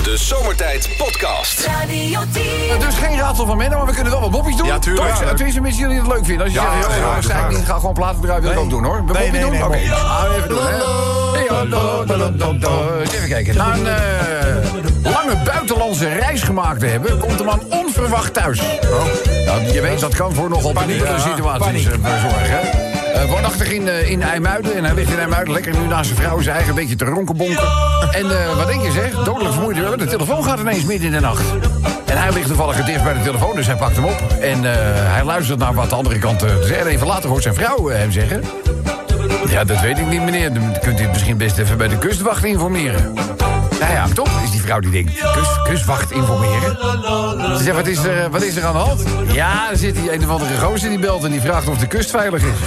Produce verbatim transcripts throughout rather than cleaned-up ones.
De Zomertijd Podcast. Radio tien. Dus geen raadsel van Menno, maar we kunnen wel wat moppies doen. Ja, tuurlijk. Toch? Ja, Tenminste, mensen die het leuk vinden. Als je Ja, zegt, ja, joh, ja, sta ik ja. niet, ga gewoon platen draaien, wil ik ook doen hoor. Wil Nee, moppie nee, doen? nee, Oké, moppie. gaan we even doen, hè. Hey, oh, do, do, do, do, do. Eens even kijken. Na een uh, lange buitenlandse reis gemaakt te hebben, komt de man onverwacht thuis. Nou, je weet, dat kan voor nogal paniekere situaties uh, zorgen, hè. Uh, woonachtig in, uh, in IJmuiden. En hij ligt in IJmuiden lekker nu naast zijn vrouw zijn eigen beetje te ronkenbonken. En uh, wat denk je zeg? Dodelijk vermoeid. De telefoon gaat ineens midden in de nacht. En hij ligt toevallig het dichtst bij de telefoon, dus hij pakt hem op. En uh, hij luistert naar wat de andere kant uh, zegt. En even later hoort zijn vrouw uh, hem zeggen... Ja, dat weet ik niet, meneer. Dan kunt u het misschien best even bij de kustwacht informeren. Nou ja, toch is die vrouw die denkt... Kust, kustwacht informeren? Ze zegt, wat is, er, wat is er aan de hand? Ja, er zit hier een of andere gozer die belt... en die vraagt of de kust veilig is.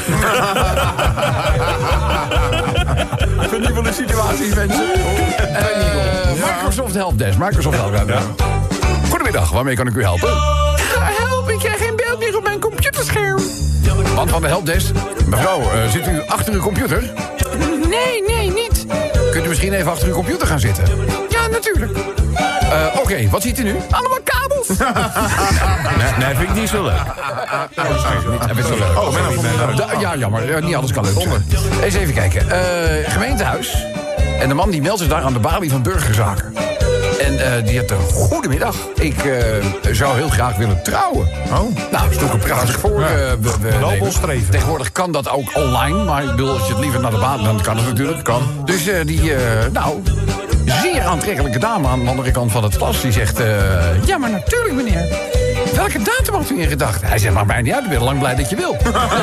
Vernieuwende situaties, mensen. Uh, Microsoft Helpdesk. Microsoft Helpdesk. Goedemiddag, waarmee kan ik u helpen? Help, ik krijg geen beeld meer op mijn computerscherm. Man van de Helpdesk. Mevrouw, uh, zit u achter uw computer? Nee, nee, niet. Kunt u misschien even achter uw computer gaan zitten? Ja, natuurlijk. Uh, Oké, okay, wat ziet u nu? Allemaal kabels. Nee, nee, vind ik niet zo leuk. Nee, dat is zo leuk. Oh, Da- ja, jammer. Ja, niet alles kan leuk zijn. Eens even kijken. Uh, gemeentehuis. En de man die meldt zich daar aan de balie van Burgerzaken. En uh, die had een goedemiddag. Ik uh, zou heel graag willen trouwen. Oh. Nou, is toch een prachtig voor. Ja. Uh, we, we Nobel streven. Tegenwoordig kan dat ook online. Maar ik bedoel, als je het liever naar de baan... dan kan het natuurlijk. Kan. Dus uh, die, uh, nou... zeer aantrekkelijke dame aan de andere kant van het glas. Die zegt... Uh, ja, maar natuurlijk, meneer. Welke datum had u in gedachten? Hij zegt, maar mij niet uit. Ik ben lang blij dat je wil.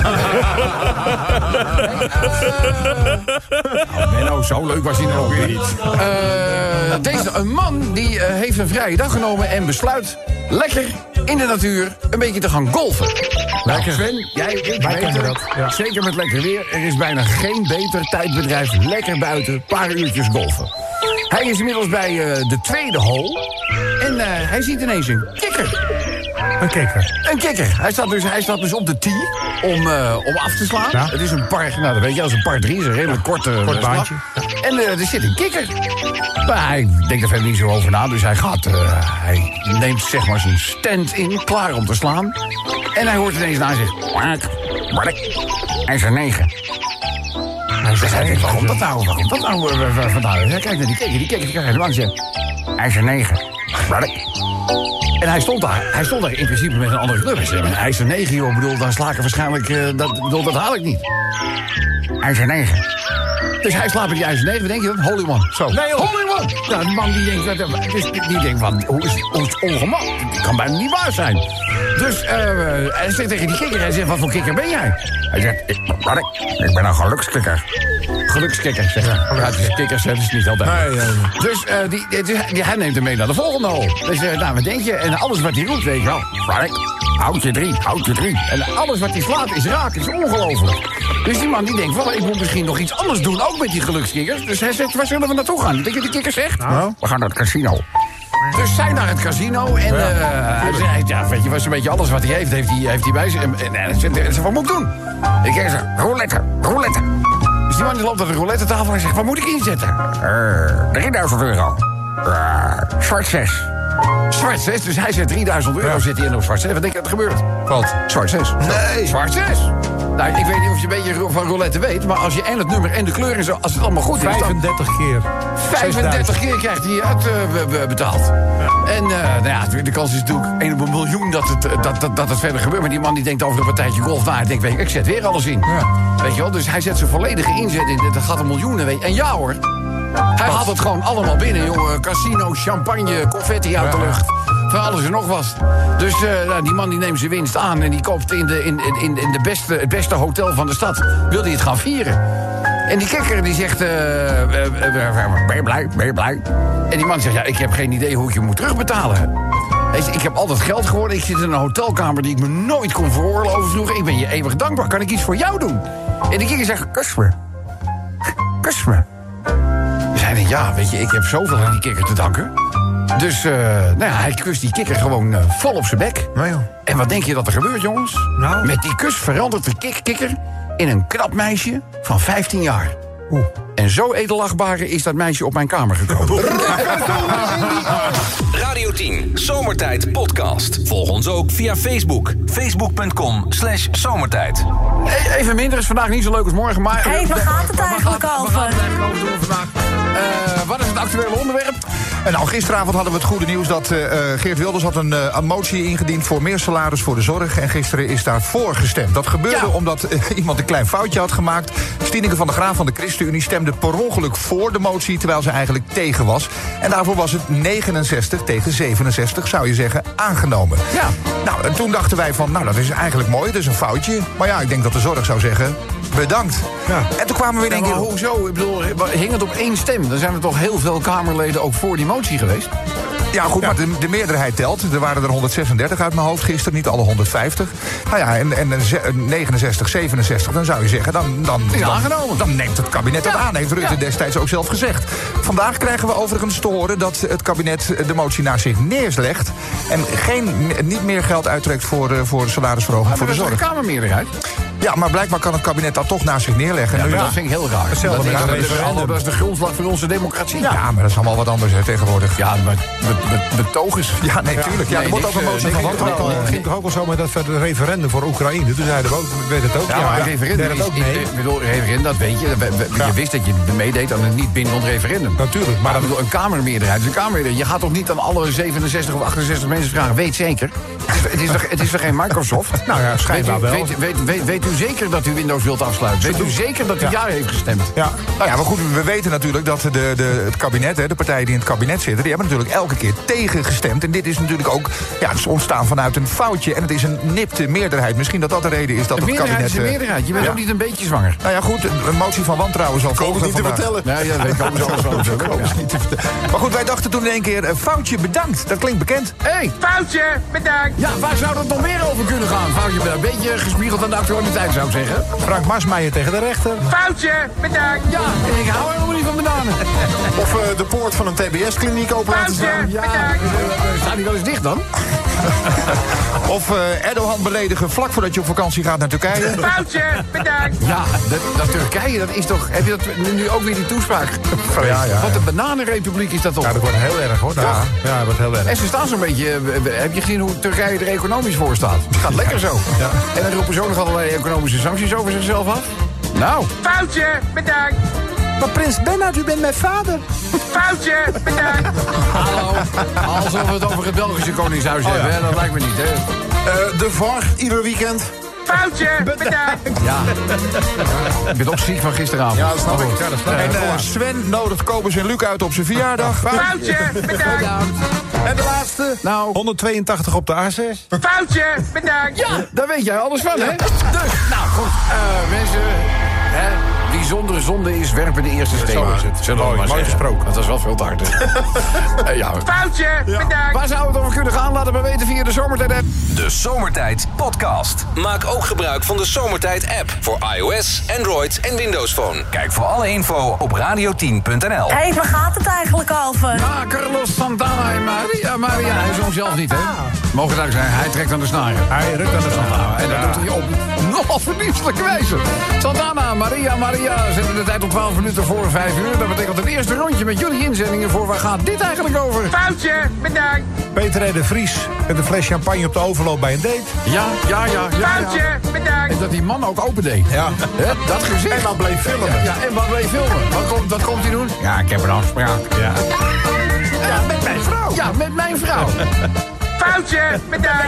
Nou, Benno, zo leuk was hij nou ook weer niet. Uh, deze, een man die uh, heeft een vrije dag genomen... en besluit lekker in de natuur een beetje te gaan golfen. Lekker. Sven, jij, ik Wij weet kennen het. dat, ja. Zeker met lekker weer. Er is bijna geen beter tijdbedrijf. Lekker buiten, een paar uurtjes golfen. Hij is inmiddels bij uh, de tweede hole. En uh, hij ziet ineens een kikker. Een kikker. Een kikker. Hij staat dus, hij staat dus op de tee om, uh, om af te slaan. Ja. Het is een par, nou dat weet je, als een par drie is een redelijk korte Kort uh, slag. baantje. En uh, er zit een kikker. Maar hij denkt er verder niet zo over na, dus hij gaat, uh, hij neemt zeg maar zijn stand in, klaar om te slaan. En hij hoort ineens naar zich. Wark, wark. Hij is er negen. Hij zegt, hij denkt, waarom dat nou? Waarom dat nou uh, uh, vandaan? Hij kijkt naar die kikker, die kikker, die kijkt langs en zegt, hij is er negen. Wark. En hij stond daar, hij stond daar in principe met een andere club. Hij zei, hij is er negen, joh. Ik bedoel, dan sla ik er waarschijnlijk, uh, dat, bedoel, dat haal ik niet. Hij is er negen. Dus hij slaapt met die ijzer negen, denk je dat? Holy one. Zo. Nee, holy one. Nou, die man die denkt, wat, dus, die denkt van, hoe is, hoe is het ongemakkelijk? Dat kan bijna niet waar zijn. Dus uh, hij zegt tegen die kikker, hij zegt, wat voor kikker ben jij? Hij zegt, ik, wat ik, ik ben een gelukskikker. Gelukskikker, zegt hij. Ja, het is kikkers, hè, dat is niet altijd. Nee, nee, nee. Dus uh, die, die, die, hij neemt hem mee naar de volgende hole. Dus uh, nou, wat denk je? En alles wat hij roept, weet je wel. Wat houd je drie, houd je drie. En alles wat hij slaat is raak, is ongelooflijk. Dus die man die denkt, well, ik moet misschien nog iets anders doen, ook met die gelukskikkers. Dus hij zegt, waar zullen we naartoe gaan? Denk je de kikker zegt? Nou. We gaan naar het casino. Dus zij naar het casino en uh, hij zegt, ja, weet je, was een beetje alles wat hij heeft, heeft hij, heeft hij bij zich. En, en, en hij zegt, wat moet ik doen? Ik zeg, roulette, roulette. Dus die man die loopt naar de roulette tafel en zegt, wat moet ik inzetten? Uh, drieduizend euro. Uh, zwart zes. Zwart zes, dus hij zet drieduizend euro, Ja. zit hij in op zwart zes. Wat denk je dat er gebeurt? Valt. Zwart zes. Nee. Zwart zes. Nou, ik weet niet of je een beetje van roulette weet, maar als je en het nummer en de kleur en zo, als het allemaal goed is, dan vijfendertig keer. vijfendertig keer krijgt hij uitbetaald. Ja. En uh, nou ja, de kans is natuurlijk één op een miljoen dat het, dat, dat, dat het verder gebeurt. Maar die man die denkt over een partijtje golf na. Hij denkt, weet je, ik zet weer alles in. Ja. Weet je wel, dus hij zet zijn volledige inzet in. Dat gaat een miljoenen, weet je. En ja hoor, hij haalt het gewoon allemaal binnen, jongen. Casino, champagne, confetti uit de lucht. Van alles en nog wat. Dus uh, nou, die man die neemt zijn winst aan en die koopt in, de, in, in, in de beste, het beste hotel van de stad. Wil hij het gaan vieren. En die kikker die zegt, uh, uh, uh, ben je blij, ben je blij? En die man zegt, ja, ik heb geen idee hoe ik je moet terugbetalen. Hij zegt, ik heb altijd geld geworden, ik zit in een hotelkamer die ik me nooit kon veroorloven vroeger. Ik ben je eeuwig dankbaar, kan ik iets voor jou doen? En die kikker zegt, kus me. Kus me. Dus hij denkt, ja, weet je, ik heb zoveel aan die kikker te danken. Dus uh, nou ja, hij kust die kikker gewoon uh, vol op zijn bek. Nou joh. En wat denk je dat er gebeurt, jongens? Nou? Met die kus verandert de kik kikker in een knap meisje van vijftien jaar. Oeh. En zo edelachtbare is dat meisje op mijn kamer gekomen. Radio tien, Zomertijd podcast. Volg ons ook via Facebook. Facebook.com slash zomertijd. Even minder, is vandaag niet zo leuk als morgen, maar... Hé, hey, waar gaat het eigenlijk over? Waar gaat het eigenlijk over doen vandaag? Uh, wat is het actuele onderwerp? En nou, gisteravond hadden we het goede nieuws dat uh, Geert Wilders had een, uh, een motie ingediend voor meer salaris voor de zorg. En gisteren is daarvoor gestemd. Dat gebeurde ja. omdat uh, iemand een klein foutje had gemaakt. Stineke van der Graaf van de ChristenUnie stemde per ongeluk voor de motie, terwijl ze eigenlijk tegen was. En daarvoor was het negenenzestig tegen zevenenzestig, zou je zeggen, aangenomen. Ja. Nou, en toen dachten wij van, nou, dat is eigenlijk mooi, dat is een foutje. Maar ja, ik denk dat de zorg zou zeggen, bedankt. Ja. En toen kwamen we in één ja, keer... Hoezo? Ik bedoel, hing het op één stem? Dan zijn er toch heel veel Kamerleden ook voor die motie geweest? Ja, goed, ja. maar de, de meerderheid telt. Er waren er honderdzesendertig uit mijn hoofd gisteren, niet alle honderdvijftig. Nou ja, en, en negenenzestig, zevenenzestig, dan zou je zeggen, dan, dan, is dan, aangenomen. Dan neemt het kabinet dat ja. aan, heeft Rutte ja. destijds ook zelf gezegd. Vandaag krijgen we overigens te horen dat het kabinet de motie naar zich neerlegt en geen, niet meer geld uittrekt voor, voor salarisverhoging maar voor de zorg. Dat is een Kamermeerderheid. Ja, maar blijkbaar kan het kabinet dat toch naar zich neerleggen. Ja, nu maar ja. dat vind ik heel raar. Hetzelfde dat, met is, een dat, referendum. dat is de grondslag voor onze democratie. Ja, ja maar dat is allemaal wat anders hè, tegenwoordig. Ja, maar be, be, betogers. Ja, nee, tuurlijk. Ja, nee, er wordt ook een motie van wantrouwen. Het ging toch ook wel zo met dat referendum voor Oekraïne. Toen zeiden we ook, weet het ook. Ja, maar het referendum is, ook nee. Ik bedoel, referendum, dat weet je. Je ja. wist dat je meedeed aan een niet bindend referendum. Natuurlijk. Maar, maar bedoel, een kamermeerderheid is een kamermeerderheid. Je gaat toch niet aan alle zevenenzestig of achtenzestig mensen vragen, weet zeker? Het is toch, het is toch geen Microsoft? Nou ja, schijnbaar wel. Weet, weet, weet, weet u zeker dat u Windows wilt afsluiten? Weet u zeker dat u ja, ja heeft gestemd? Ja. Nou ja, maar goed, we weten natuurlijk dat de, de, het kabinet, hè, de partijen die in het kabinet zitten, die hebben natuurlijk elke keer tegengestemd. En dit is natuurlijk ook, ja, het is ontstaan vanuit een foutje. En het is een nipte meerderheid. Misschien dat dat de reden is dat de het kabinet... is een meerderheid. Je bent ja. ook niet een beetje zwanger. Nou ja, goed, een motie van wantrouwen zal volgen niet vandaag. te vertellen. Nee, ja, dat komen ze alles wel vertellen. Maar goed, wij dachten toen in één keer, een foutje bedankt. Dat klinkt bekend. Hé, hey, foutje bedankt. Ja, waar zou dat nog meer over kunnen gaan? Foutje bedankt. Een beetje gespiegeld aan de actualiteit, zou ik zeggen. Frank Marsmeijer tegen de rechter. Foutje bedankt. Ja, ik hou helemaal niet van bananen. Of uh, de poort van een T B S-kliniek open laten staan. Ja, uh, staat die wel eens dicht dan? Of uh, Erdogan beledigen vlak voordat je op vakantie gaat naar Turkije. Foutje bedankt. Ja, dat, dat Turkije, dat is toch... Heb je dat nu ook weer die toespraak? Ja, ja, Wat een bananenrepubliek is dat toch? Ja, dat wordt heel erg hoor. Ja, ja, dat wordt heel erg. En ze staan zo'n beetje... Heb je gezien hoe Turkije er economisch voor staat? Het gaat lekker zo. Ja. En dan roepen ze ook nog allerlei economische sancties over zichzelf af. Nou. Foutje bedankt. Maar prins Bernhard, u bent mijn vader. Foutje bedankt. Hallo. Alsof we het over het Belgische Koningshuis oh, hebben, ja. hè? Dat lijkt me niet, hè? Uh, de V A R, ieder weekend. Foutje bedankt. Ja. Ik ben ook ziek van gisteravond. Ja, dat snap ik. Ja, dat snap ik. En uh, Sven nodigt Kobus en Luc uit op zijn verjaardag. Foutje bedankt. En de laatste? Nou. honderdtweeëntachtig op de A zes. Foutje bedankt. Ja, daar weet jij alles van, hè? Dus, nou goed. Uh, mensen, hè? Wie zonder zonde is, werpen de eerste steen. Zo is het. Zullen we Mooi, maar mooi gesproken. Dat was wel veel te hard. uh, ja. Foutje bedankt. Waar zou het over kunnen gaan? Laat het maar weten via de Zomertijd-app. De Zomertijd podcast. Maak ook gebruik van de Zomertijd-app voor iOS, Android en Windows Phone. Kijk voor alle info op radio tien punt n l. Hé, hey, waar gaat het eigenlijk over? Ja, Carlos Santana en Maria. Maria, hij zong zelf niet, hè? Mogen daar zijn, hij trekt aan de snaren. Hij rukt aan de snaren. En dat doet hij op nogal verdienstelijke wijze. Santana, Maria, Maria. Zetten de tijd op twaalf minuten voor vijf uur. Dat betekent een eerste rondje met jullie inzendingen voor waar gaat dit eigenlijk over? Foutje bedankt. Peter R. de Vries met een fles champagne op de overloop bij een date. Ja, ja, ja. ja Foutje ja. bedankt. En dat die man ook open deed. Ja. He, dat gezicht. En dan bleef filmen. Ja, ja, en wat bleef filmen. Wat komt, wat komt hij doen? Ja, ik heb een afspraak. Ja. Ja, met mijn vrouw. Ja, met mijn vrouw. Foutje bedankt.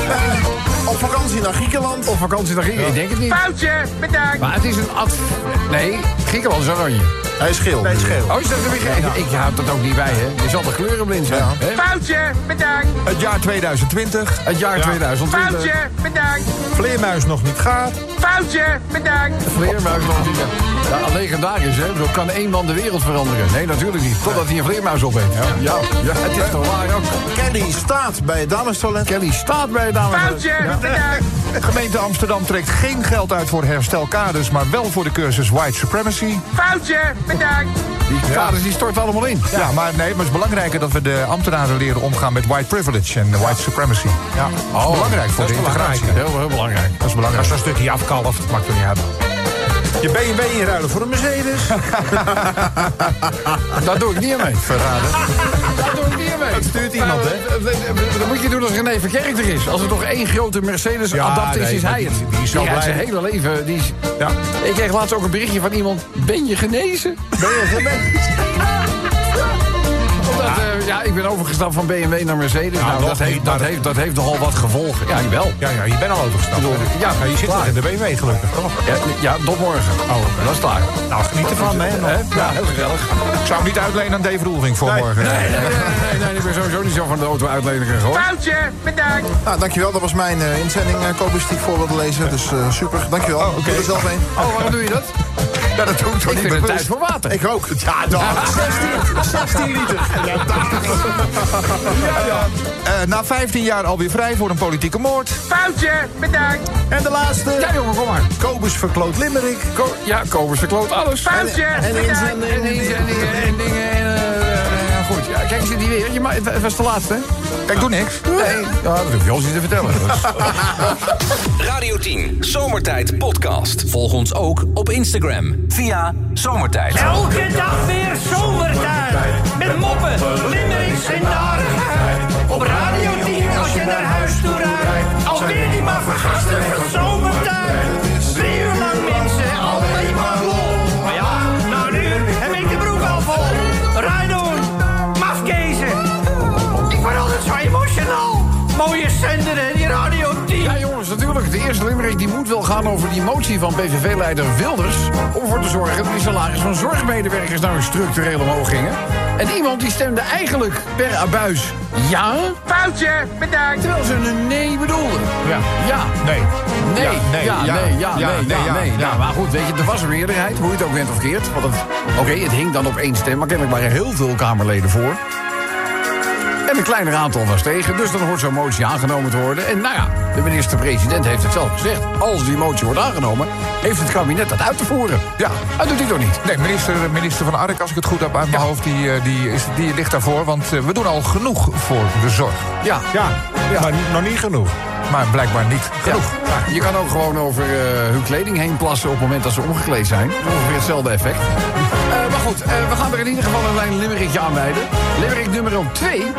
Op vakantie naar Griekenland. Op vakantie naar Griekenland. Ik denk het niet. Foutje bedankt. Maar het is een ad... Nee, Griekenland is oranje. Hij is geel. Hij is geel. Oh, is dat er weer geel? Ik, ik houd dat ook niet bij, hè. Je zal de kleurenblind zijn. Ja. Hè? Foutje bedankt. Het jaar tweeëntwintig twintig. Het jaar ja. tweeduizend twintig. Foutje bedankt. Vleermuis nog niet gaat. Foutje bedankt. Vleermuis nog niet. Ja, legendarisch, hè. Zo kan één man de wereld veranderen. Nee, natuurlijk niet. Totdat hij een vleermuis op heeft. Ja, ja, ja het is toch waar ook. Kelly staat bij het damestoilet. Kelly staat bij het damestoilet. Foutje bedankt. Gemeente Amsterdam trekt geen geld uit voor herstelkaders, maar wel voor de cursus White Supremacy. Foutje bedankt. Die kaders die storten allemaal in. Ja, ja, maar nee, maar het is belangrijker dat we de ambtenaren leren omgaan met white privilege en white supremacy. Ja, dat is oh, belangrijk voor de integratie. Heel, heel belangrijk. Dat is belangrijk. Als je een stukje afkalft, maakt er niet uit. Je B M W inruilen voor een Mercedes. Daar doe ik niet aan mee. Verraden. Daar doe ik niet aan mee. Dat stuurt iemand, hè? Dat moet je doen als René Verkerk er is. Als er toch één grote Mercedes-adapt is, nee, is maar hij die- het. die is zo rijdt blij. zijn hele leven. Die is... Ja. Ik kreeg laatst ook een berichtje van iemand. Ben je genezen? Ben je genezen? Omdat, eh, ja, ik ben overgestapt van B M W naar Mercedes. Ja, nou, nog dat, heeft, niet, dat, maar- heeft, dat heeft nogal wat gevolgen. Ja, jawel. Ja, ja, je bent al overgestapt. bedoel, ja, ja, je zit klaar. nog in de B M W gelukkig, toch? Ja, ja, tot morgen. Oh, dat is klaar. Nou, geniet ervan, hè? Hè? Ja, heel gezellig. Ik zou hem niet uitlenen aan Dave Roelvink voor Nee. morgen. Nee, nee, nee, nee, nee, ik ben sowieso niet zo van de auto uitlenen hoor. Foutje, bedankt. Nou, dankjewel. Dat was mijn uh, inzending, uh, Kobus, die ik voor wilde lezen. Dus uh, super, dankjewel. Oh, oké. Doe er zelf een. Oh, waarom doe je dat? Ja, dat doe ik toch Ik niet vind het bewust. tijd voor water. Ik ook. Ja, dag. zestien liter. Ja, dag. Uh, na vijftien jaar alweer vrij voor een politieke moord. Foutje, bedankt. En de laatste. Ja, jongen, kom maar. Kobus verkloot Limerick. Ko ja, Kobus verkloot alles. Foutje, En de bedankt. inzending. En inzendingen en dingen. En, uh, ja, goed, ja, kijk, zit die weer. Je ma het was de laatste, hè? Kijk, doe niks. Nee. Ja, dat hoef je ons niet te vertellen. Dus. Radio tien, Zomertijd Podcast. Volg ons ook op Instagram via Zomertijd. Elke dag weer zomertijd. Met moppen, limmerings en narigheid. Op Radio tien als je naar huis toe rijdt. Alweer die maar vergasten van zomertijd. Drie uur lang mensen, alleen maar lol. Maar ja, nou nu heb ik de broek al vol. Rijdoen, mafkezen. Ik word altijd zo emotional. Mooie zender hè, die Radio tien. Ja, jongens, natuurlijk. De eerste limerick die moet wel gaan over die motie van P V V-leider Wilders. Om ervoor te zorgen dat die salaris van zorgmedewerkers nou structureel omhoog gingen. En iemand die stemde eigenlijk per abuis ja, Foutje, bedankt. terwijl ze een nee bedoelden. Ja. Ja. Nee. Nee, Ja, nee, ja, ja, nee, ja, ja, nee, nee, ja, ja, nee. ja. Nou, maar goed, weet je, er was een meerderheid, hoe je het ook bent of keert. Want het- Oké, het hing dan op één stem, maar kennelijk waren er heel veel Kamerleden voor. En een kleiner aantal was tegen, dus dan hoort zo'n motie aangenomen te worden. En nou ja, de minister-president heeft het zelf gezegd. Als die motie wordt aangenomen, heeft het kabinet dat uit te voeren. Ja. Dat doet hij toch niet? Nee, minister, minister van Ark, als ik het goed heb uit mijn Ja. hoofd, die, eh, die, is, die ligt daarvoor. Want eh, we doen al genoeg voor de zorg. Ja. Ja, maar nog niet genoeg. Maar blijkbaar niet genoeg. Ja. Je kan ook gewoon over uh, hun kleding heen plassen op het moment dat ze omgekleed zijn. Dat is ongeveer hetzelfde effect. Uh, maar goed, uh, we gaan er in ieder geval een klein limerickje aan wijden. Limerick nummer twee.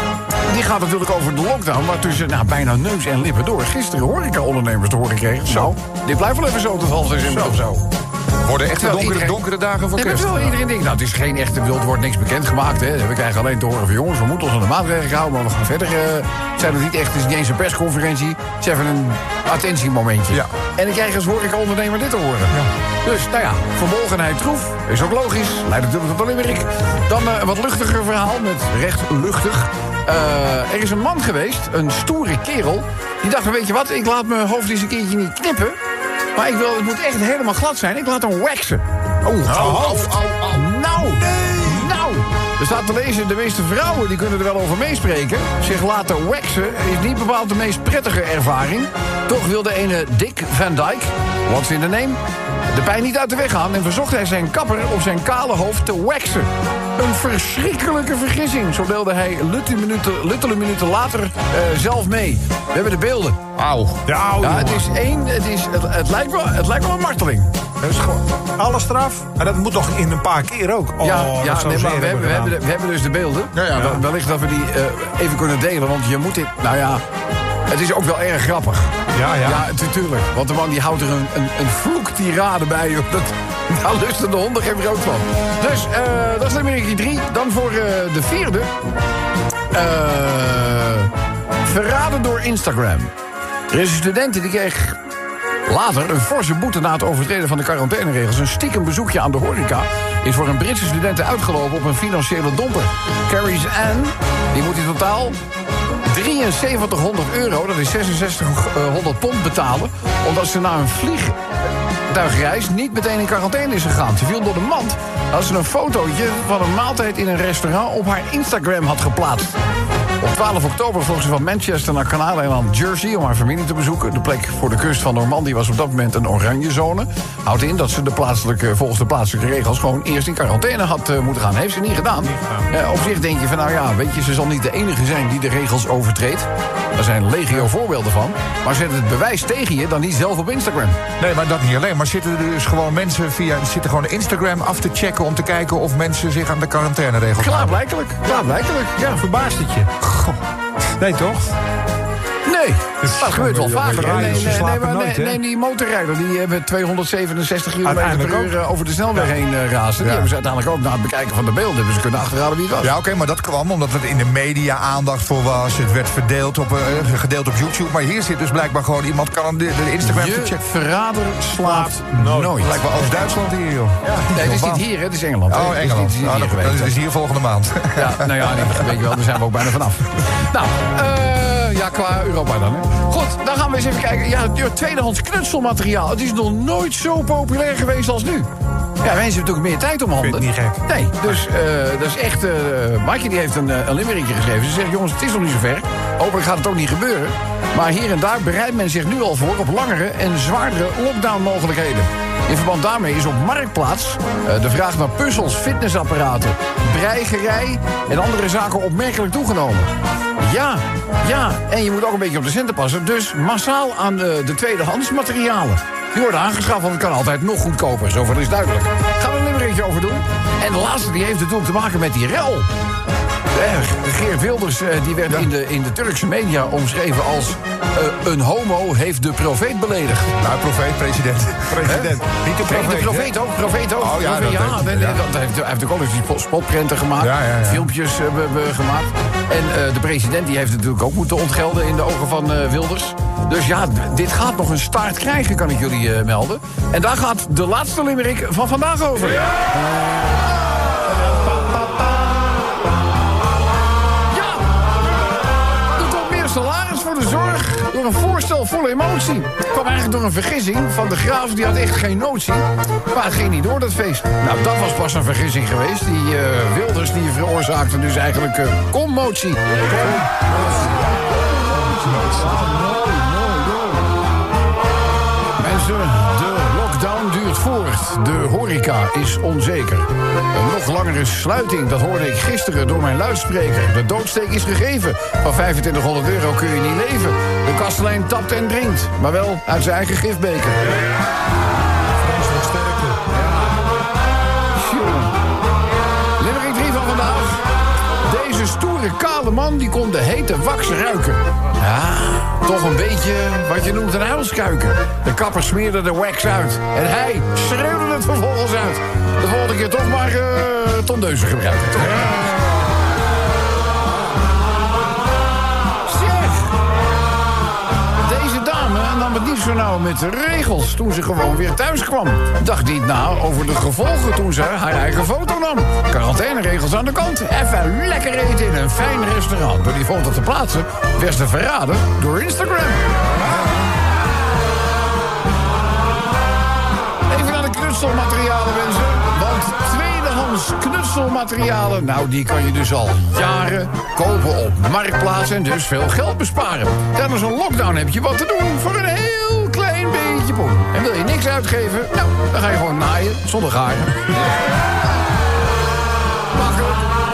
Die gaat natuurlijk over de lockdown, waar tussen nou, bijna neus en lippen door gisteren horeca-ondernemers te horen kregen. Zo, dit blijft wel even zo tot half december of zo. Worden echt Terwijl donkere, iedereen- donkere dagen voor Nee, maar kerst. terwijl iedereen denkt, nou, het is geen echte wild, wordt niks bekendgemaakt. Hè. We krijgen alleen te horen van jongens, we moeten ons aan de maatregelen houden, maar we gaan verder. Uh, zijn het niet echt, het is niet eens een persconferentie. Het is even een attentiemomentje. Ja. En dan krijg je als horeca-ondernemer dit te horen. Dus, nou ja, verbolgenheid troef, is ook logisch. Leidt natuurlijk tot een limerick. Dan uh, een wat luchtiger verhaal, met recht luchtig. Uh, er is een man geweest, een stoere kerel, die dacht, weet je wat, ik laat mijn hoofd eens een keertje niet knippen. Maar ik wil, het moet echt helemaal glad zijn. Ik laat hem waxen. Oh, hoofd. Nou, nou. Er staat te lezen, de meeste vrouwen die kunnen er wel over meespreken. Zich laten waxen is niet bepaald de meest prettige ervaring. Toch wilde ene Dick Van Dyke, what's in the name, de pijn niet uit de weg gaan en verzocht hij zijn kapper op zijn kale hoofd te waxen. Een verschrikkelijke vergissing, zo deelde hij luttele minuten, luttele minuten later uh, zelf mee. We hebben de beelden. Auw. Ja, Ja, het is één, het, is, het, het, lijkt wel, het lijkt wel een marteling. Dat is gewoon alle straf. En dat moet toch in een paar keer ook. Oh, ja, dat ja zou nee, zeer maar we hebben, we, gedaan. hebben, we hebben dus de beelden. Ja, ja. Wel- Wellicht dat we die uh, even kunnen delen, want je moet dit... Nou ja, het is ook wel erg grappig. Ja, ja. Ja, natuurlijk. Want de man die houdt er een, een, een vloektirade bij. Joh. Dat, daar lusten de honden geen brood van. Dus, uh, dat is limerick drie. Dan voor uh, de vierde. Uh, verraden door Instagram. Er is een student die kreeg later een forse boete na het overtreden van de quarantaineregels. Een stiekem bezoekje aan de horeca is voor een Britse studenten uitgelopen op een financiële domper. Carrie's Ann, die moet in totaal drieënzeventighonderd euro, dat is zesenzestighonderd pond betalen, omdat ze na een vliegtuigreis niet meteen in quarantaine is gegaan. Ze viel door de mand als ze een fotootje van een maaltijd in een restaurant op haar Instagram had geplaatst. Op twaalf oktober vloog ze van Manchester naar Kanaaleiland Jersey om haar familie te bezoeken. De plek voor de kust van Normandië was op dat moment een oranje zone. Houdt in dat ze de plaatselijke, volgens de plaatselijke regels gewoon eerst in quarantaine had uh, moeten gaan. Heeft ze niet gedaan. Uh, op zich denk je van nou ja, weet je, ze zal niet de enige zijn die de regels overtreedt. Daar zijn legio voorbeelden van. Maar zet het bewijs tegen je dan niet zelf op Instagram. Nee, maar dat niet alleen. Maar zitten er dus gewoon mensen via zitten gewoon Instagram af te checken om te kijken of mensen zich aan de quarantaineregels houden? Klaarblijkelijk. Klaarblijkelijk. Ja, Verbaast het je? Goh. Nee, toch? Nee, dat gebeurt wel vaker. Ja, Nee, ze nee, slapen nee, maar nooit, nee, hè? nee, die motorrijder die met tweehonderdzevenenzestig kilometer per Uiteindelijk uur ook. over de snelweg Ja. heen uh, raasde. Die Ja. hebben ze uiteindelijk ook na het bekijken van de beelden hebben ze kunnen achterhalen wie het was. Ja, oké, maar dat kwam omdat er in de media aandacht voor was. Het werd verdeeld op, uh, gedeeld op YouTube. Maar hier zit dus blijkbaar gewoon iemand kan de, de Instagram Je checken. verrader slaapt nooit. nooit. Lijkt wel Oost-Duitsland hier, joh. Nee, het is niet hier, hè, het is Engeland. hè. Oh, Het is Engeland. niet- het is niet Oh, hier dat, geweest, dat hè. is hier volgende maand. Ja, nou ja, nee, weet je wel, daar zijn we ook bijna vanaf. Nou, eh, ja, qua Europa dan. Hè. Goed, dan gaan we eens even kijken. Ja, het tweedehands knutselmateriaal. Het is nog nooit zo populair geweest als nu. Ja, mensen hebben natuurlijk meer tijd om handen. Vind het niet gek. Nee, dus eh, dat is echt... eh Maatje die heeft een, eh, een limmerikje geschreven. Ze zegt, jongens, het is nog niet zo ver. Hopelijk gaat het ook niet gebeuren. Maar hier en daar bereidt men zich nu al voor op langere en zwaardere lockdown-mogelijkheden. In verband daarmee is op Marktplaats uh, de vraag naar puzzels, fitnessapparaten, breigerij en andere zaken opmerkelijk toegenomen. Ja, ja, en je moet ook een beetje op de centen passen. Dus massaal aan de, de tweedehands materialen. Die worden aangeschaft, want het kan altijd nog goedkoper. Zoveel is duidelijk. Gaan we een limmerikje over doen. En de laatste die heeft natuurlijk te maken met die rel. Eh, Geert Wilders eh, die werd in, de, in de Turkse media omschreven als uh, een homo heeft de profeet beledigd. Nou, profeet, president. President. Niet de Nee, profeet, de hè? profeet ook, profeet ook. Oh, ja, Profeet, dat heeft- nee, nee, ja. dat heeft, hij heeft ook al eens die spot- spotprenten gemaakt. Ja, ja, ja. Filmpjes uh, be- be- gemaakt. En uh, de president die heeft het natuurlijk ook moeten ontgelden in de ogen van uh, Wilders. Dus ja, d- dit gaat nog een staart krijgen, kan ik jullie uh, melden. En daar gaat de laatste limerick van vandaag over. Ja! Er komt meer salaris voor de zorg door een voorstel vol emotie. Het kwam eigenlijk door een vergissing van de graaf, die had echt geen notie. Maar het ging niet door, dat feest. Nou, dat was pas een vergissing geweest. Die uh, Wilders, die veroorzaakte dus eigenlijk uh, commotie. Mensen, de lockdown duurt voort. De horeca is onzeker. Een nog langere sluiting, dat hoorde ik gisteren door mijn luidspreker. De doodsteek is gegeven. Van vijfentwintighonderd euro kun je niet leven. De kastelein tapt en drinkt, maar wel uit zijn eigen gifbeker. Vreselijk sterkte. Tjonge. Limerick drie van vandaag. Deze stoere kale man die kon de hete wax ruiken. Ja, toch een beetje wat je noemt een uilskuiken. De kapper smeerde de wax uit. En hij schreeuwde het vervolgens uit. De volgende keer toch maar uh, tondeuzen gebruiken. Toch? Zeg! Deze dame nam het niet zo nauw met de regels toen ze gewoon weer thuis kwam. Dacht niet na over de gevolgen toen ze haar eigen foto nam. Quarantaineregels aan de kant. Even lekker eten in een fijn restaurant. Door die foto te plaatsen werd ze verraden door Instagram. Even naar de knutselmaterialen, mensen. Want tweedehands knutselmaterialen, nou, die kan je dus al jaren kopen op Marktplaats en dus veel geld besparen. Tijdens een lockdown heb je wat te doen voor een heel klein beetje poen. En wil je niks uitgeven, nou, dan ga je gewoon naaien zonder garen. Makkelijk.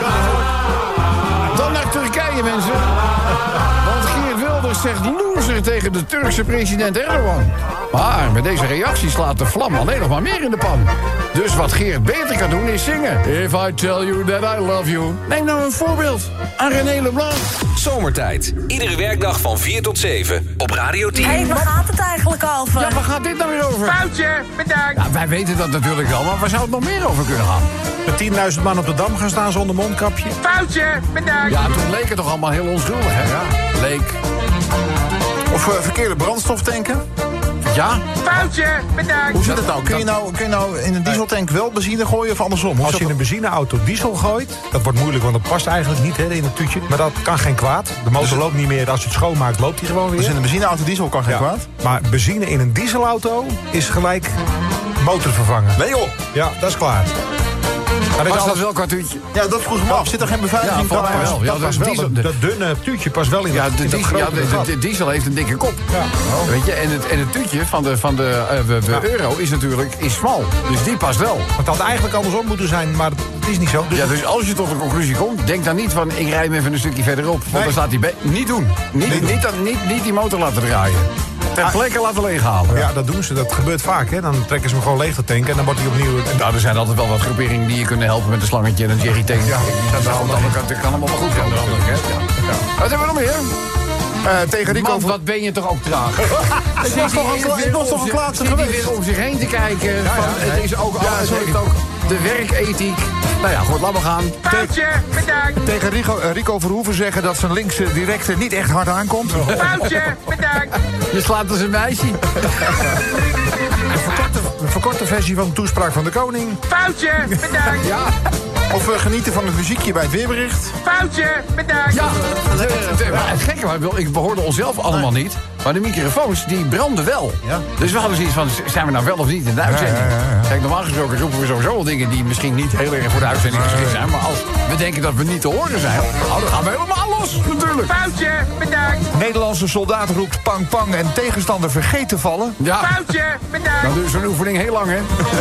Dan naar Turkije, mensen. Want Geert Wilders zegt loser tegen de Turkse president Erdogan. Maar met deze reactie slaat de vlam alleen nog maar meer in de pan. Dus wat Geert beter kan doen is zingen. If I tell you that I love you. Neem nou een voorbeeld aan René Leblanc. Zomertijd. Iedere werkdag van vier tot zeven op Radio tien. Hé, hey, waar gaat het eigenlijk over? Ja, waar gaat dit nou weer over? Foutje, bedankt. Ja, wij weten dat natuurlijk wel, maar waar zou het nog meer over kunnen gaan? Met tienduizend man op de Dam gaan staan zonder mondkapje. Foutje, bedankt. Ja, toen leek het toch allemaal heel onschuldig, hè? Ja. Leek. Of uh, verkeerde brandstof tanken. Ja? Foutje, bedankt. Hoe zit het nou? Kun je nou, kun je nou in een dieseltank wel benzine gooien of andersom? Hoe Als je in zit een benzineauto diesel gooit, dat wordt moeilijk, want dat past eigenlijk niet hè, in het tuutje. Maar dat kan geen kwaad. De motor loopt niet meer. Als je het schoonmaakt, loopt hij gewoon dat? weer. Dus in een benzineauto diesel kan geen Ja. kwaad? Maar benzine in een dieselauto is gelijk motor vervangen. Nee joh. Ja, dat is klaar. Maar Was alles- dat wel qua tuutje? Ja, dat vroeg me af. Zit er geen beveiliging? Ja, volgens mij Dat wel. was- Ja, dat dat was was wel, diesel. dat, dat dunne tuutje past wel in, Ja, dat, de in dat diesel, ja, grotere de, gat. de, de diesel heeft een dikke kop. Weet je, en het, en het tuutje van de, van de, uh, de, de euro is natuurlijk is smal. Dus die past wel. Het had eigenlijk andersom moeten zijn, maar het is niet zo. Dus Ja, dus als je tot een conclusie komt, denk dan niet van ik rij hem even een stukje verderop. Want Nee. dan staat hij bij. Niet doen. Niet, Nee. niet, dan- niet, niet die motor laten draaien. Ter plekke laten leeghalen. ja, dat doen ze. Dat gebeurt vaak. Hè. Dan trekken ze hem gewoon leeg te tanken en dan wordt hij opnieuw... Nou, er zijn altijd wel wat groeperingen die je kunnen helpen met een slangetje en een jerry tank. Ja, dat kan allemaal allemaal wel goed gaan. natuurlijk, hè. Ja. Wat hebben we nog meer? Uh, tegen Rico... Man, wat ben je toch ook traag. Ik was toch al- ik was toch al klaar Zit hij weer om zich heen te kijken. Van, het is ook, Ja, alles, zo het is het ook de werkethiek. Nou ja, goed, laten we gaan. Foutje, bedankt. Tegen Rico, uh, Rico Verhoeven zeggen dat zijn linkse directe niet echt hard aankomt. Foutje, bedankt. Je slaat als een meisje. Een verkorte versie van de toespraak van de koning. Foutje, bedankt. Ja, Of we genieten van het muziekje bij het weerbericht. Foutje, bedankt. ja. De- de- maar het gekke, maar we we hoorden onszelf allemaal niet. Maar de microfoons, die branden wel. Ja. Dus we hadden zoiets van, zijn we nou wel of niet in de uitzending? Ja, ja, ja, ja. Kijk, normaal gesproken roepen we sowieso wel dingen die misschien niet heel erg voor de uitzending geschikt zijn. Maar als we denken dat we niet te horen zijn, nou, dan gaan we helemaal los, natuurlijk. Foutje, bedankt. Nederlandse soldaat roept pang pang en tegenstander vergeet te vallen. Ja, Foutje, bedankt. dan duurt zo'n oefening heel lang, hè?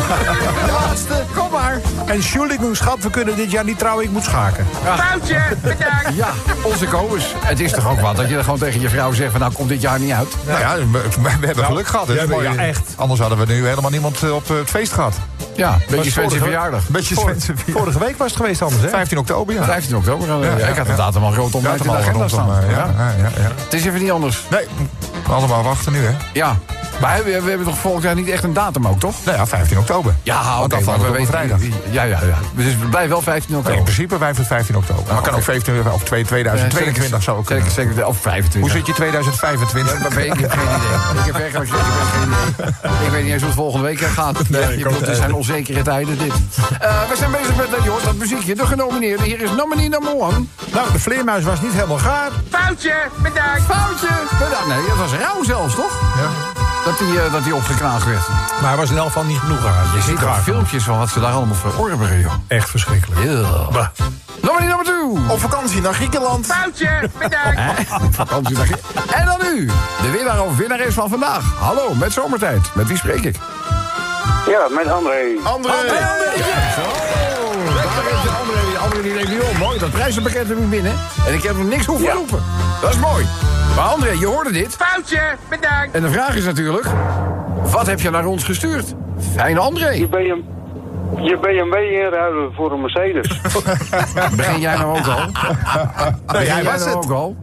Laatste, kom maar. En Entschuldigung, schat, we kunnen dit jaar niet trouwen, ik moet schaken. Foutje, bedankt. Ja, onze Kobus. Het is toch ook wat dat je er gewoon tegen je vrouw zegt van nou komt dit jaar niet uit. Nou ja, we, we hebben geluk gehad. Dat is ja, mooi. ja, echt. Anders hadden we nu helemaal niemand eh, op eh, het feest gehad. Ja, beetje vorige- Sven's verjaardag. Beetje Vor- Svense vier- Vorige week was het geweest anders, hè? vijftien oktober, ja. vijftien oktober. Ja, ja, ik had de ja. datum al groot op Ja, mijn het allemaal agenda rondom, staan. eh, ja, Ja. ja, ja, ja. Het is even niet anders. Nee, allemaal wachten nu, hè? Ja. Maar we, we hebben toch volgend jaar niet echt een datum ook, toch? Nou ja, vijftien oktober. Ja, Want oké, dan valt maar het we op een weten- vrijdag. Ja, ja, ja. Dus het blijft wel vijftien Nee, in oktober. principe blijft het vijftien oktober. Maar kan ook vijftien of tweeduizend tweeëntwintig zou ook kunnen. Zeker, zeker, of vijfentwintig. Hoe zit je tweeduizend vijfentwintig? Ja, dat weet ik, ik heb geen idee. Ik heb echt geen ik heb geen idee. Ik weet niet eens hoe het volgende week gaat. Nee, ik bedoel, het zijn onzekere tijden, dit. Uh, we zijn bezig met uh, je hoort dat muziekje. De genomineerde. Hier is nominee number one. Nou, de vleermuis was niet helemaal gaar. Foutje, bedankt. Foutje. Bedankt. Nee, het was rauw zelfs, toch? Ja. Dat die, uh, dat die opgekraagd werd. Maar hij was in elk geval niet genoeg gaar. Je ziet ook filmpjes van wat ze daar allemaal verorberen, joh. Echt verschrikkelijk. Yeah. Nominee number two. Op vakantie naar Griekenland. Foutje, bedankt. Vakantiedag. En dan nu, de winnaar of winnares van vandaag. Hallo, met Zomertijd. Met wie spreek ik? Ja, met André. André. Zo, daar is de André. André die neemt nu op. Mooi, dat prijzenpakket heb ik binnen. En ik heb nog niks hoeven Ja. roepen. Dat is mooi. Maar André, je hoorde dit. Foutje, bedankt. En de vraag is natuurlijk, wat heb je naar ons gestuurd? Fijne André. Je B M je B M W inruilen voor een Mercedes. Begin jij nou ook al? Begin jij was nou het. ook al?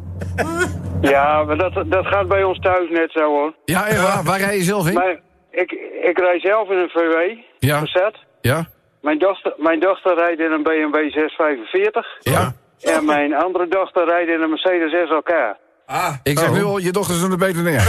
Ja, maar dat, dat gaat bij ons thuis net zo hoor. Ja, en waar, waar rij je zelf in? Maar ik, ik rijd zelf in een V W. Ja. Verzet. Ja? Mijn dochter, mijn dochter rijdt in een B M W zeshonderdvijfenveertig. Ja? En mijn andere dochter rijdt in een Mercedes S L K. Ik zeg nu al, je dochters doen er beter neer.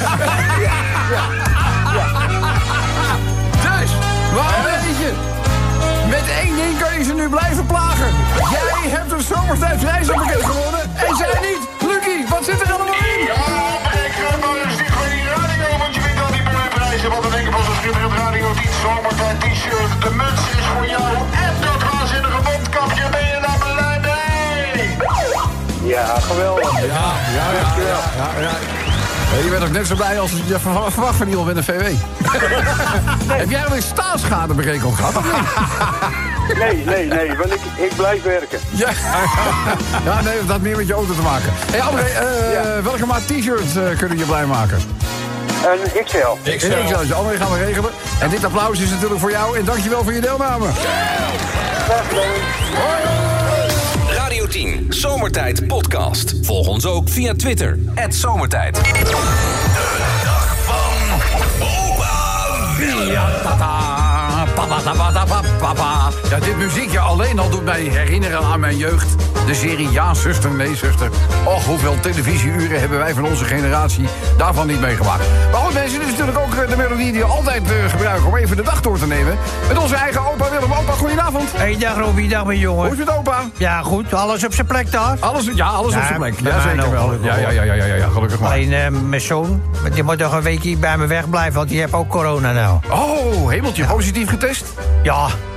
Dus, maar weet je, met één ding kan je ze nu blijven plagen. Jij hebt een zomertijd prijzenpakket gewonnen en zij niet. Lucky, wat zit er allemaal in? Ja, maar ik ga maar eens niet gewoon die radio, want je wint al die mooie prijzen. Wat dan denk ik van zo'n schitterend radio tien zomertijd t-shirt. De muts is voor jou en dat waanzinnige mondkapje. Ben je daar blij mee? Ja, geweldig. Ja, ja, ja, ja, ja. Ja, je bent ook net zo blij als je verwa- verwacht van iemand met een V W. Heb jij wel eens staalschade berekend gehad? Of niet? Nee, nee, nee, want ik, ik blijf werken. Ja. Ja, nee, dat had meer met je auto te maken. Hé, hey, André, uh, Ja. welke maat t-shirts uh, kunnen je blij maken? Een X L. Ik zeg, André gaan we regelen. En dit applaus is natuurlijk voor jou en dankjewel voor je deelname. Graag gedaan. Radio tien, Zomertijd podcast. Volg ons ook via Twitter, at Zomertijd. De dag van Opa Willem. Ja, tata, papa, papa, papa, papa. Ja, dit muziekje alleen al doet mij herinneren aan mijn jeugd. De serie Ja, zuster, nee, zuster. Och, hoeveel televisieuren hebben wij van onze generatie daarvan niet meegemaakt. Maar goed, mensen, dit is natuurlijk ook de melodie die we altijd uh, gebruiken om even de dag door te nemen. Met onze eigen opa Willem. Opa, goedenavond. Hey, dag Robby, dag mijn Hoe jongen. is het, opa? Ja, goed, alles op zijn plek daar. Alles, ja, alles op Ja, zijn plek. bij Ja, mij zeker ook, wel. gelukkig Ja, ja, ja, ja, ja, ja, gelukkig maar. Alleen uh, mijn zoon, die moet nog een weekje bij me wegblijven, want die heeft ook corona nou. Oh, hemeltje, positief getest? Ja,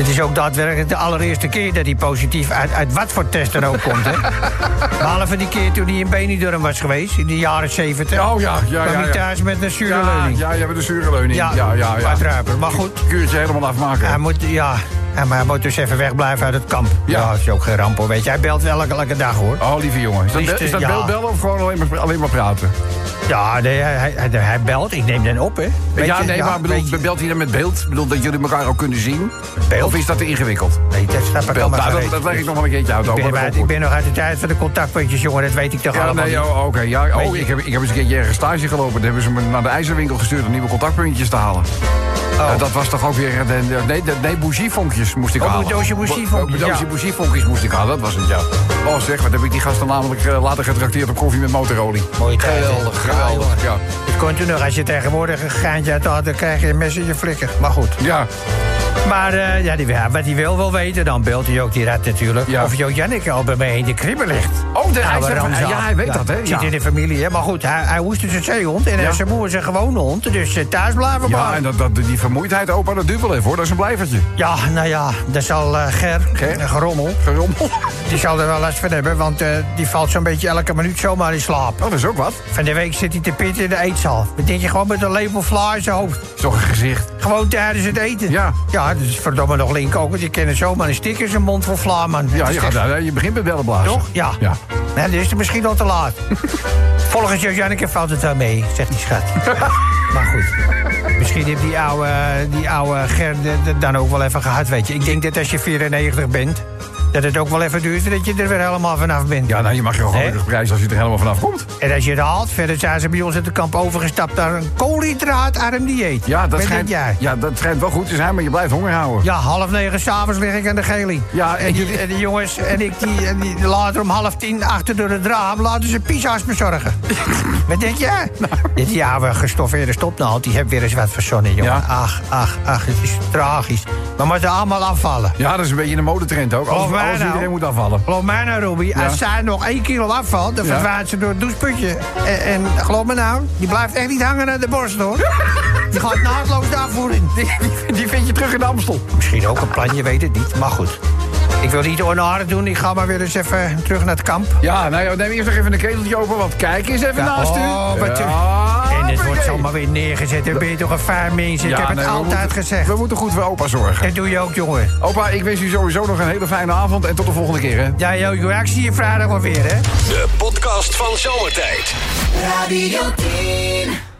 Het is ook daadwerkelijk de allereerste keer dat hij positief uit, uit wat voor test dan ook komt, hè? Behalve die keer toen hij in Benidorm was geweest, in de jaren zeventig. Oh ja, ja, kwam ja. hij ja. thuis met een zure Ja, leuning. ja, je hebt een zure leuning. Ja, Ja, ja, ja. wat ruiper. Maar goed, Kuurtje helemaal afmaken. hij moet, ja, ja, maar hij moet dus even wegblijven uit het kamp. Ja. Ja, dat is ook geen ramp, hoor. Weet je, hij belt wel elke, elke dag, hoor. Oh, lieve jongen. Is dat, Liefste, is dat ja. bel- bellen of gewoon alleen maar, alleen maar praten? Ja, nee, hij, hij, hij belt. Ik neem dan op, hè. Weet ja, je, nee, maar bedoel, weet je- belt hij dan met beeld? Bedoel, dat jullie elkaar ook kunnen zien? Beeld? Of is dat te ingewikkeld? Nee, dat snap ik Beeld, allemaal nou, dat, gereed. dat leg ik nog wel een keertje uit. Ik ben, Opa, dat uit- komt ik goed. ben nog uit de tijd van de contactpuntjes, jongen. Dat weet ik toch Ja, allemaal nee, niet. oh, oké. Ja, Weet oh, je- ik, heb, ik heb eens een keertje ergens stage gelopen. Toen hebben ze me naar de ijzerwinkel gestuurd om nieuwe contactpuntjes te halen. Oh. Uh, dat was toch ook weer... De, de, nee, de, nee, bougievonkjes moest ik Oh, halen. een doosje bougievonkjes, Een doosje ja. bougievonkjes moest ik halen, dat was het, ja. Oh zeg, wat heb ik die gasten namelijk uh, later getrakteerd op koffie met motorolie. Mooie tijd, hè? Geweldig, Ja, geweldig, ja. Het kon toen nog, als je tegenwoordig een gaantje uit had, dan krijg je een mes in je flikker. Maar goed. Ja, Maar uh, ja, die, ja, wat hij wel wil weten, dan belt hij ook die rat natuurlijk. Ja. Of Jo Janneke al bij mij in de kribben ligt. Oh, de Nou, ijzer- waarom ja, zou- hij weet dat, hè? Het Ja. zit in de familie, hè. Maar goed, hij, hij hoest dus een zeehond en Ja. zijn moeder is een gewone hond. Dus uh, thuis blijven ja maar. en dat, dat, die vermoeidheid, opa, dat duurt wel even, hoor. Dat is een blijvertje. Ja, nou ja, daar zal uh, Ger, Ger? een gerommel, Gerommel. die zal er wel last van hebben. Want uh, die valt zo'n beetje elke minuut zomaar in slaap. Oh, dat is ook wat. Van de week zit hij te pitten in de eetzaal. Dan denk je gewoon met een lepel vla in zijn hoofd. Is toch een gezicht. Gewoon tijdens het eten. Ja. Ja, dat is verdomme nog link ook. Want je kent zomaar een sticker in zijn mond voor vla, man. Ja, Het is je, echt- gaat, ja, je begint met bellen blazen. Toch? Ja. Ja. Nee, dan is het misschien al te laat. Volgens Jo Janneke valt het wel mee, zegt die schat. Maar goed. Misschien heeft die oude, die oude Ger het dan ook wel even gehad, weet je. Ik denk dat als je vierennegentig bent, dat het ook wel even duurt dat je er weer helemaal vanaf bent. Ja, nou, je mag je wel Hè? gelukkig prijzen als je er helemaal vanaf komt. En als je het haalt, verder zijn ze bij ons uit de kamp overgestapt naar een koolhydraatarm dieet. Ja, dat Wat schijnt, denk jij? ja, dat schijnt wel goed te zijn, maar je blijft honger houden. Ja, half negen s'avonds lig ik aan de gelie. Ja, en, die, en die jongens en ik, die, en die later om half tien achter door het raam laten ze pizza's bezorgen. Wat denk je? Nou. Die oude gestoffeerde stopnaald, die heeft weer eens wat verzonnen, jongen. Ja. Ach, ach, ach, het is tragisch. We moeten allemaal afvallen. Ja, dat is een beetje een modetrend ook. Alles, Geloof mij alles nou. iedereen moet afvallen. Geloof mij nou, Robbie, als zij nog één kilo afvalt, dan Ja. verdwijnt ze door het doucheputje. En, en geloof me nou, die blijft echt niet hangen aan de borst, hoor. Die gaat naadloos de afvoering. Die, die, die vind je terug in de Amstel. Misschien ook een plan, je weet het niet. Maar goed. Ik wil niet onaardig doen. Ik ga maar weer eens even terug naar het kamp. Ja, nou ja, neem eerst nog even een keteltje open, want kijk eens even Ja, naast u. oh, wat je- Ja, en het wordt hoppakee. zomaar weer neergezet. Dan ben je toch een fijn mens. Ik Ja, heb het nee, we altijd moeten- gezegd. We moeten goed voor opa zorgen. Dat doe je ook, jongen. Opa, ik wens u sowieso nog een hele fijne avond en tot de volgende keer, hè. Ja, joh, joh, ik zie je vrijdag wel weer, hè. De podcast van Zomertijd. Radio tien.